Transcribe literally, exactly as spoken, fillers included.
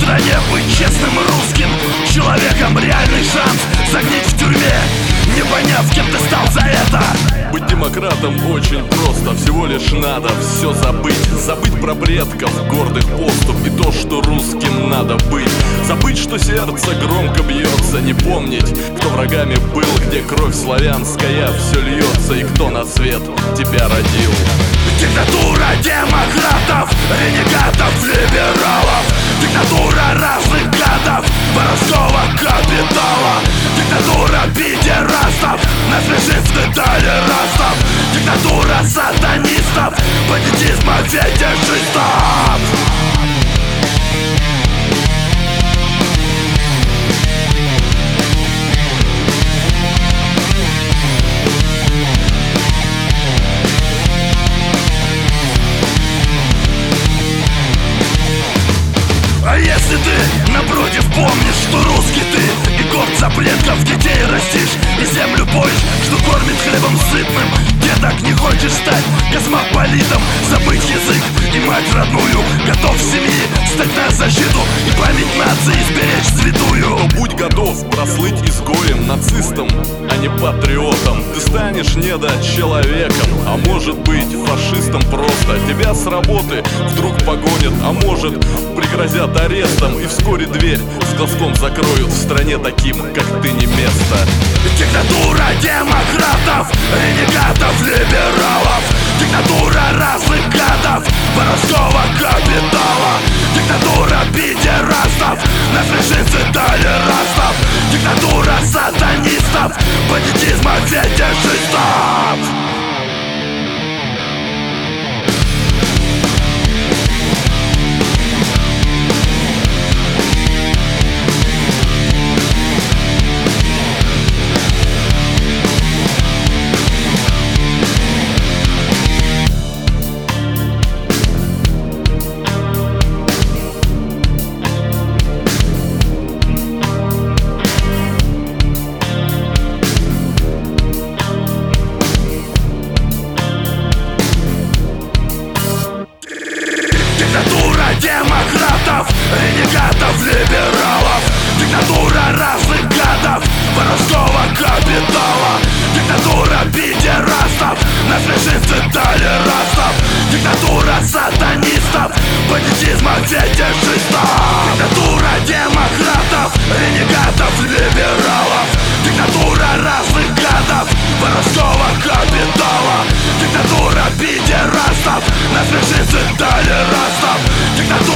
стране быть честным русским человеком реальный шанс загнить в тюрьме, не поняв, кем ты стал за это. Быть демократом очень просто, всего лишь надо все забыть. Забыть про предков, гордых поступ и то, что русским надо быть. Забыть, что сердце громко бьется, не помнить, кто врагами был, где кровь славянская все льется, и кто на свет тебя родил. Диктатура демократов, ренегатов, либералов. Диктатура разных гадов, воровского капитала. Диктатура пидерастов, насмешистых толерастов. Диктатура сатанистов, бандитизма фетишистов. А если ты, напротив, помнишь, что русский ты, и горд за предков детей растишь, и землю поешь, что кормит хлебом сытным, деток не хочешь стать космополитом, забыть язык и мать родную, готов в семьи стать на защиту и память нации сберечь святую. Но будь готов прослыть изгоем, нацистом, а не патриотом. Ты станешь недочеловеком, а может быть фашистом просто. Тебя с работы вдруг погонят, а может пригрозят арестом, и вскоре дверь с глазком закроют. В стране таким, как ты, не место. Диктатура демократов, ренегатов, либералов. Диктатура разных гадов, воровского капитала. Диктатура пидерастов, насмешистых толерастов. Диктатура сатанистов, бандитизма фетишистов. Диктатура демократов, ренегатов, либералов. Диктатура разных гадов, воровского капитала. Диктатура пидерастов, насмешистых толерастов. Диктатура сатанистов, бандитизма фетишистов. Диктатура демократов, ренегатов.